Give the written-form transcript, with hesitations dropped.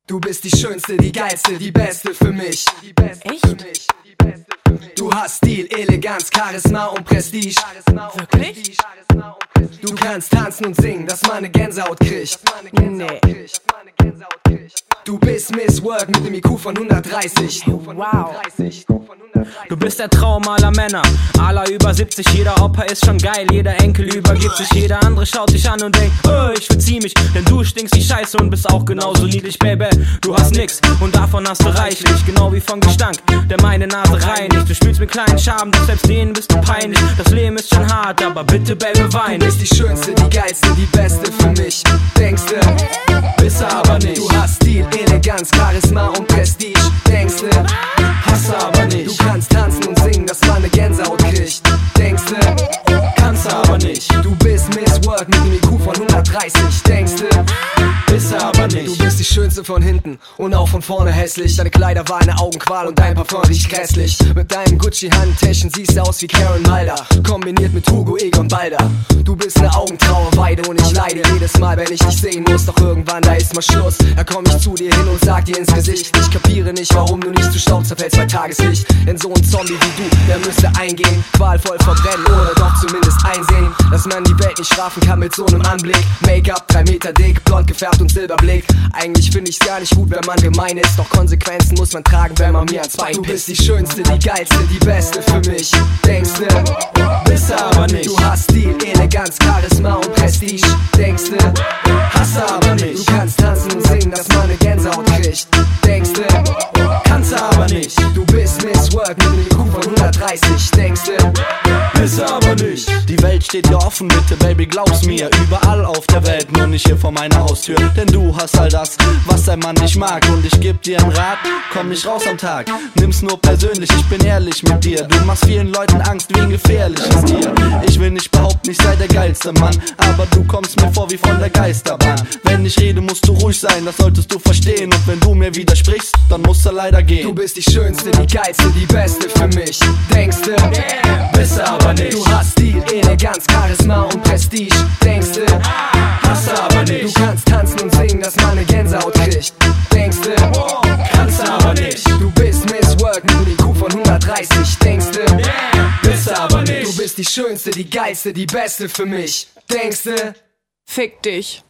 Du bist die Schönste, die Geilste, die Beste für mich. Echt? Du hast Stil, Eleganz, Charisma und Prestige. Wirklich? Du kannst tanzen und singen, dass man eine Gänsehaut kriegt. Nee. Du bist Miss World mit dem IQ von 130. Wow. Du bist der Traum aller Männer, aller über 70, jeder Opa ist schon geil, jeder Enkel übergibt sich, jeder andere schaut dich an und denkt, oh, ich verzieh mich, denn du stinkst wie Scheiße und bist auch genauso niedlich, Baby. Du hast nix und davon hast du reichlich, genau wie vom Gestank, der meine Nase reinigt. Du spielst mit kleinen Schaben, doch selbst denen bist du peinlich. Das Leben ist schon hart, aber bitte, Baby, wein. Du bist die Schönste, die Geilste, die Beste für mich. Denkst du, Bist du aber nicht. du hast Stil, Eleganz, Charisma und Prestige. Denkst du, Hast du aber nicht. du kannst tanzen und singen, dass man eine Gänsehaut kriegt. Denkst du, Kannst du aber nicht. du bist Miss World mit dem IQ von 130. Denkst du, Bist du aber du nicht. bist die Schönste von hinten und auch von vorne hässlich. Deine Kleider war eine Augenqual und dein Parfum riecht grässlich. Mit deinem Gucci-Handtäschchen siehst du aus wie Karen Milder, kombiniert mit Hugo Egon Balder. Du bist eine Augentrauerweide und ich leide jedes Mal, wenn ich dich sehen muss. Doch irgendwann, da ist mal Schluss. Da komm ich zu dir hin und sag dir ins Gesicht: Ich kapiere nicht, warum du nicht zu Staub zerfällst bei Tageslicht. Denn so ein Zombie wie du, der müsste eingehen, qualvoll verbrennen oder doch zumindest einsehen, dass man die Welt nicht strafen kann mit so einem Anblick. Make-up 3 Meter dick, blond gefärbt und Silberblick. Eigentlich find ich's gar nicht gut, wenn man gemein ist, doch Konsequenzen muss man tragen, wenn man mir ans Bein pisst. Du bist die Schönste, die Geilste, die Beste für mich. Denkst du, Bist du aber nicht. du hast Stil, Eleganz, Charisma und Prestige. Denkst du, Hast du aber nicht. du kannst tanzen und singen, dass man eine Gänsehaut kriegt. Denkst du, Kannst du aber nicht. du bist Miss World mit dem IQ von 130. Denkst du, Bist du aber nicht. Die Welt steht dir offen, bitte Baby, glaub's mir. Überall auf der Welt, nur nicht hier vor meiner Haustür. Denn du hast all das, was dein Mann nicht mag. Und ich geb dir einen Rat, komm nicht raus am Tag. Nimm's nur persönlich, ich bin ehrlich mit dir. Du machst vielen Leuten Angst wie ein gefährliches Tier. Ich will nicht behaupten, ich sei der geilste Mann, aber du kommst mir vor wie von der Geisterbahn. Wenn ich rede, musst du ruhig sein, das solltest du verstehen. Und wenn du mir widersprichst, dann musst du leider du gehen. bist die Schönste, die Geilste, die Beste für mich. Denkst du, Bist du aber nicht. du hast Stil, Eleganz, Charisma und Prestige. Denkst du, Hast du aber du nicht. kannst tanzen und singen, dass man eine Gänsehaut kriegt. Denkst du, Kannst du aber nicht. du bist Miss World mit dem IQ von 130. Denkst du, Bist du aber du nicht. bist die Schönste, die Geilste, die Beste für mich. Denkst du, Fick dich.